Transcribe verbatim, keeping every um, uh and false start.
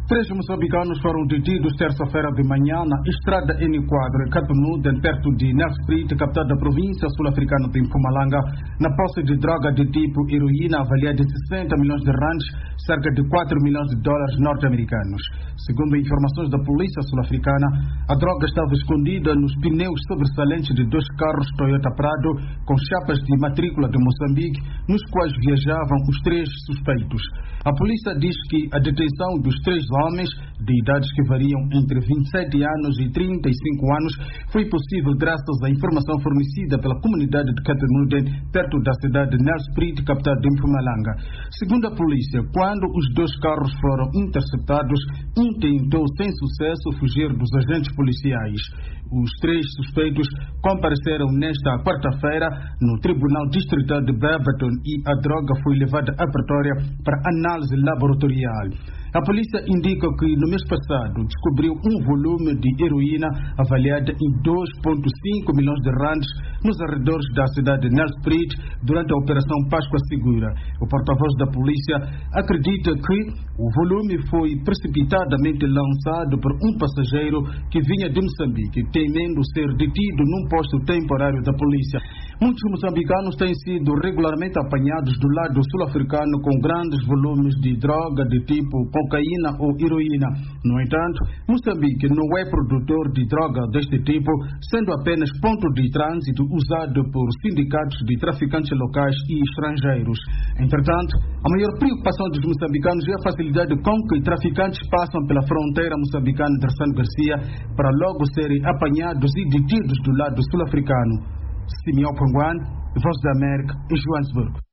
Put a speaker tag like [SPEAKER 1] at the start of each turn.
[SPEAKER 1] Três moçambicanos foram detidos terça-feira de manhã na estrada N quatro, em Capemuden, perto de Nelspruit, capital da província sul-africana de Mpumalanga, na posse de droga de tipo heroína avaliada em sessenta milhões de rands, cerca de quatro milhões de dólares norte-americanos. Segundo informações da polícia sul-africana, a droga estava escondida nos pneus sobressalentes de dois carros Toyota Prado com chapas de matrícula de Moçambique, nos quais viajavam os três suspeitos. A polícia diz que a detenção dos três homens, de idades que variam entre vinte e sete anos e trinta e cinco anos, foi possível graças à informação fornecida pela comunidade de Capemuden, perto da cidade de Nelspruit, capital de Mpumalanga. Segundo a polícia, quando os dois carros foram interceptados, um tentou sem sucesso fugir dos agentes policiais. Os três suspeitos compareceram nesta quarta-feira no Tribunal Distrital de Beaverton e a droga foi levada a Pretória para análise laboratorial. A polícia indica que no mês passado descobriu um volume de heroína avaliada em dois vírgula cinco milhões de rands nos arredores da cidade de Nelspruit durante a Operação Páscoa Segura. O porta-voz da polícia acredita que o volume foi precipitadamente lançado por um passageiro que vinha de Moçambique, temendo ser detido num posto temporário da polícia. Muitos moçambicanos têm sido regularmente apanhados do lado sul-africano com grandes volumes de droga de tipo cocaína ou heroína. No entanto, Moçambique não é produtor de droga deste tipo, sendo apenas ponto de trânsito usado por sindicatos de traficantes locais e estrangeiros. Entretanto, a maior preocupação dos moçambicanos é a facilidade com que traficantes passam pela fronteira moçambicana de Ressano Garcia para logo serem apanhados e detidos do lado sul-africano. Simeão Panguan, Voz da América, em Joanesburgo.